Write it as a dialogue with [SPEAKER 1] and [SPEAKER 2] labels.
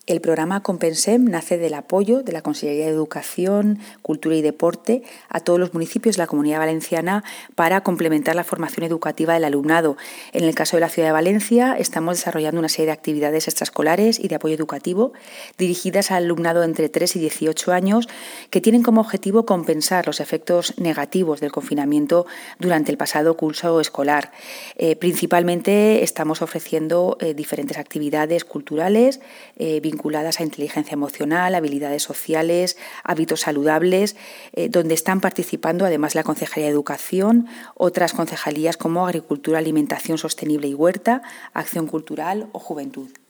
[SPEAKER 1] El programa Compensem nace del apoyo de la Consellería de Educación, Cultura y Deporte a todos los municipios de la Comunidad Valenciana para complementar la formación educativa del alumnado. En el caso de la Ciudad de Valencia, estamos desarrollando una serie de actividades extraescolares y de apoyo educativo dirigidas al alumnado entre 3 y 18 años que tienen como objetivo compensar los efectos negativos del confinamiento durante el pasado curso escolar. Principalmente estamos ofreciendo diferentes actividades culturales vinculadas a inteligencia emocional, habilidades sociales, hábitos saludables, donde están participando además la Concejalía de Educación, otras concejalías como Agricultura, Alimentación Sostenible y Huerta, Acción Cultural o Juventud.